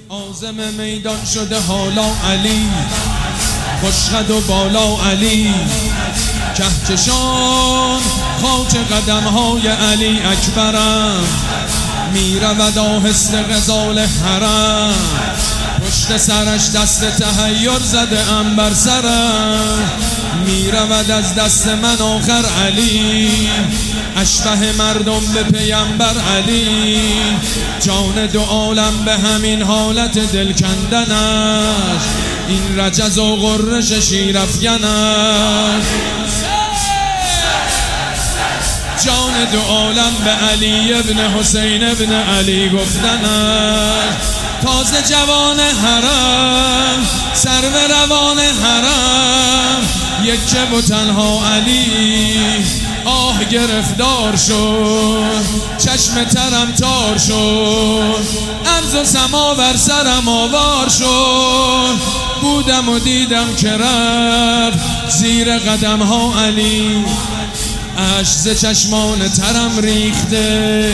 عازم میدان شده حالا علی، خوشقد و بالا علی، کهکشان خاک قدمهای علی اکبرم، میرود آهسته غزال حرم، پشت سرش دست تحیر زده ام بر سرم، میرود از دست من آخر علی، اشبه مردم به پیامبر علی، جان دو عالم به همین حالت دل کندنش، این رجز و غرش شیرافکنش، جان دو عالم به علی ابن حسین ابن علی گفتنش، تازه جوان حرم سرو روان حرم، یک و تنها علی آه گرفتار شد، چشم ترم تار شد، عرض و سما بر سرم آوار شد، بودم و دیدم که رفت زیر قدم ها علی، اشک ز چشمان ترم ریخته،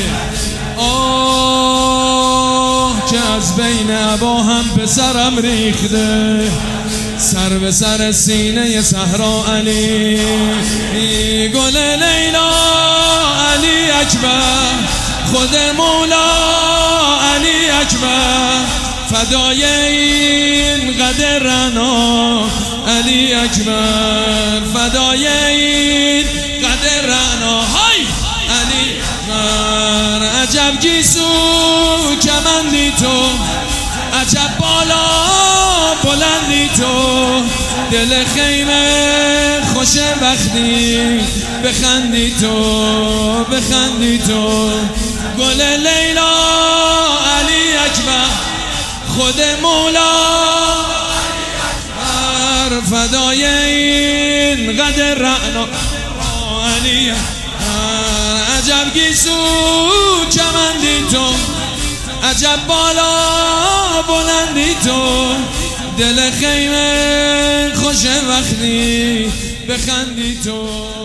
آه که از بین عبا هم پسرم ریخته، سر به سر سینه صحرا علی، گل لیلا علی اکبر، خود مولا علی اکبر، فدای این قدر رعنا علی اکبر، فدای این قدر رعنا های علی اکبر، عجب گیسو کمندی تو، عجب بالا بلندی تو، دل خیمه خوش وقتی بخندی تو، بخندی تو، گل لیلا علی اکبر، خود مولا علی اکبر، فدای این قدر رعنا علی اکبر، عجب گیسو کمندی تو، عجب بالا بلندی تو، دل خیمه خوش وقتی بخندی تو.